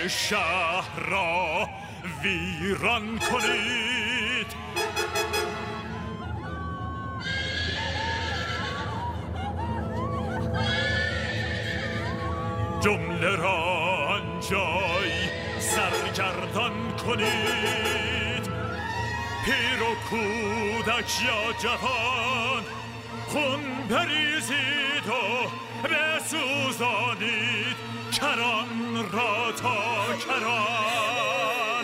شهر را ویران کنید. جمله را آنجای سرگردان کنید. پیر و کودک یا جوان خون بریزید و بسوزانید کران را تا کران.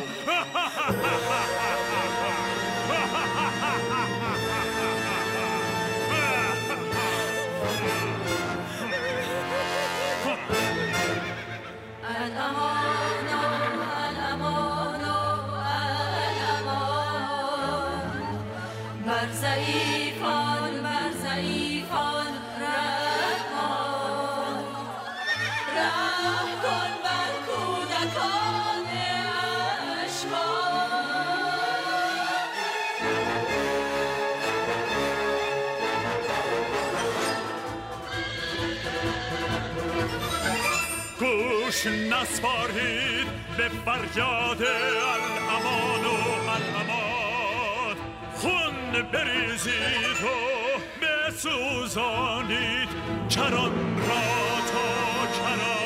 گوش نسپارید به فریاد الامان و الامان. خون بریزید و بسوزانید کران را تا کران.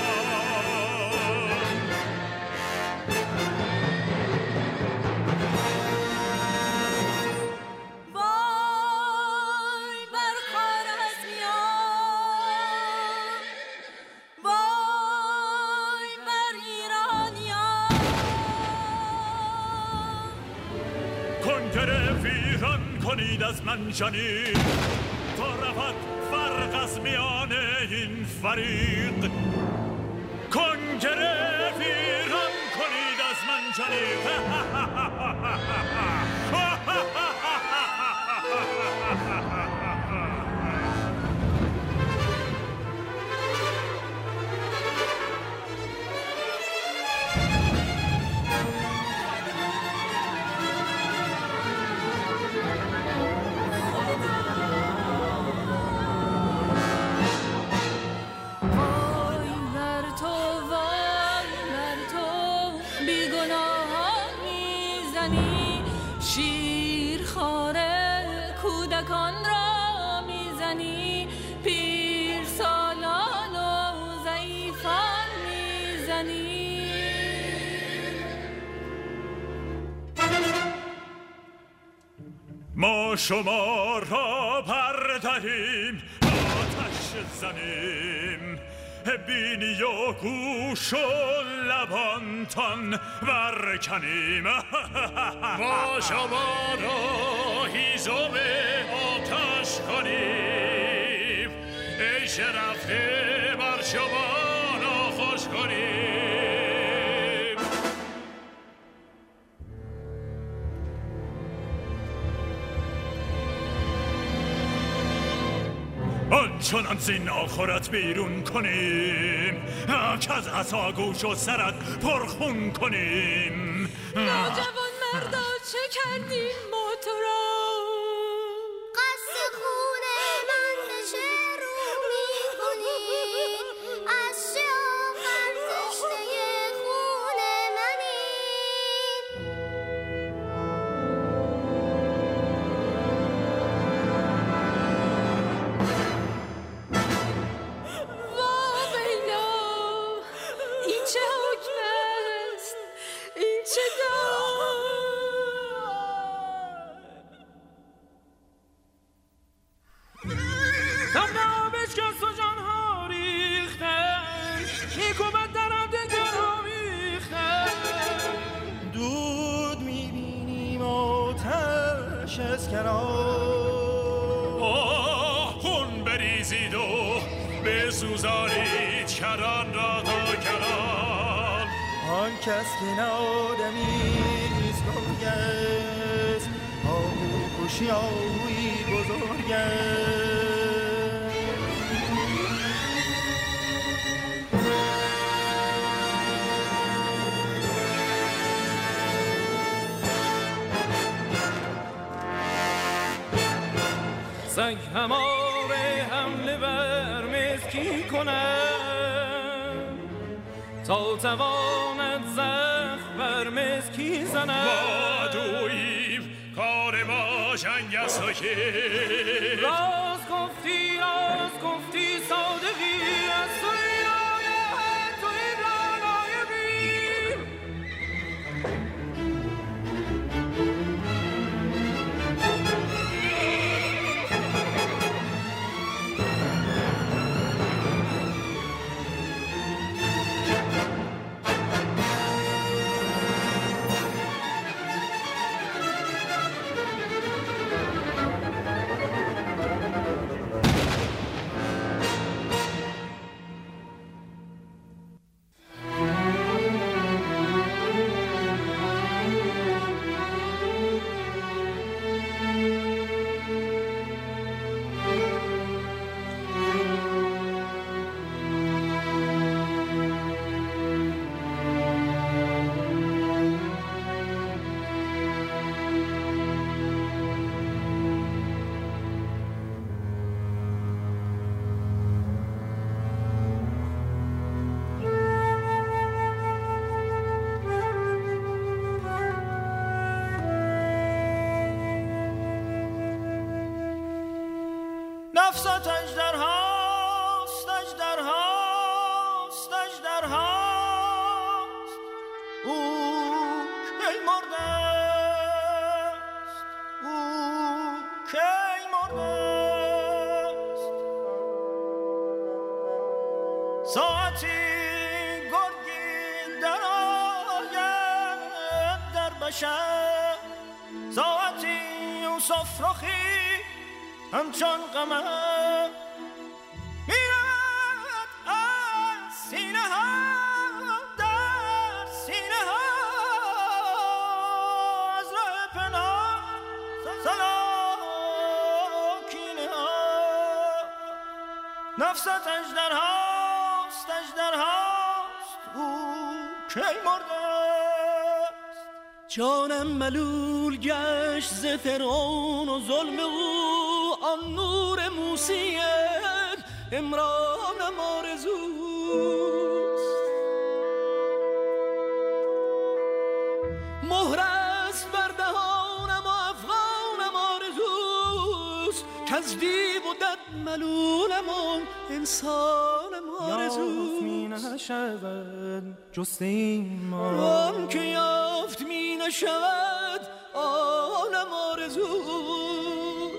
کنید از منجنیق تا رود فرق از میان این فریق. کنگره ویران کنید از منجنیق. ما شما را بردهیم آتش زنیم. بینی و گوش و لبانتان برکنیم. ما شما را هیزم آتش کنیم. عیش رفته بر شما را خوش کنیم. آنچنان زین آخرت بیرون کنیم که از عصا گوش و سرت پرخون کنیم. نوجوان مردا چه کردیم ما تو را؟ قصد خون من به چه رو می کنی؟ از چه آخر تشنه خون منی؟ خون بریزید و بسوزانید کران را تا کران. آن کس که نه آدمی نیست بزرگ است، آهو کشی آهوی بزرگ است. سنگ هماره حمله بر مسکین کنم، تا تواند زخم بر مسکی زند. ما دوییم کار ما جنگ است و که راز گفتی صادقی از توی آید توی رانای بیم. نفست اژدرهاست، اژدرهاست، اژدرهاست. او کی مرده است، او کی مرده است. ساعتی گرگی در آید در بشر، ساعتی یوسف رخی همچون قمر میرد از سینه ها در سینه ها، از راه پنهان سلاکینه ها. نفست اژدرهاست، اژدرهاست. او کی مرده است. جانم ملول گشت ز فرعون و ظلم او، آن نور موسیت امرانم آرزوست. مهر است بر دهانم و افغانم آرزوست، کز دیو و دد ملولم و انسانم آرزوست. می نشود جست این ما، آن که یافت می نشود آنم آرزوست.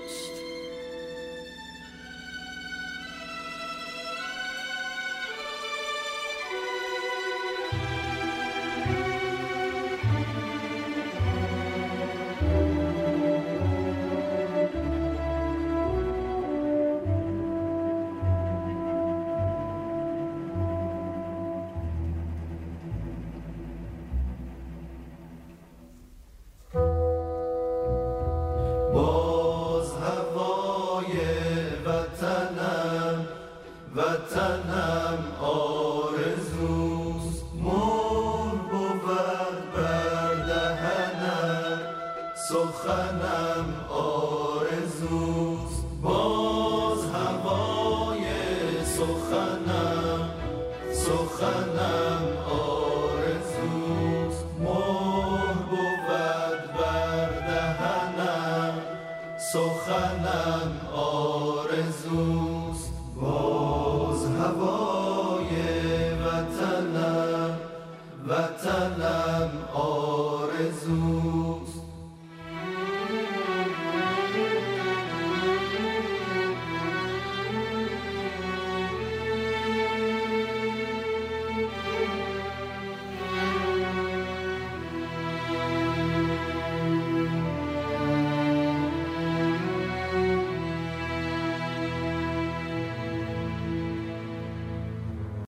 وطنم آرزوست، مور بود بر دهنم، سخنم آرزوست. باز هوای سخنم، سخنم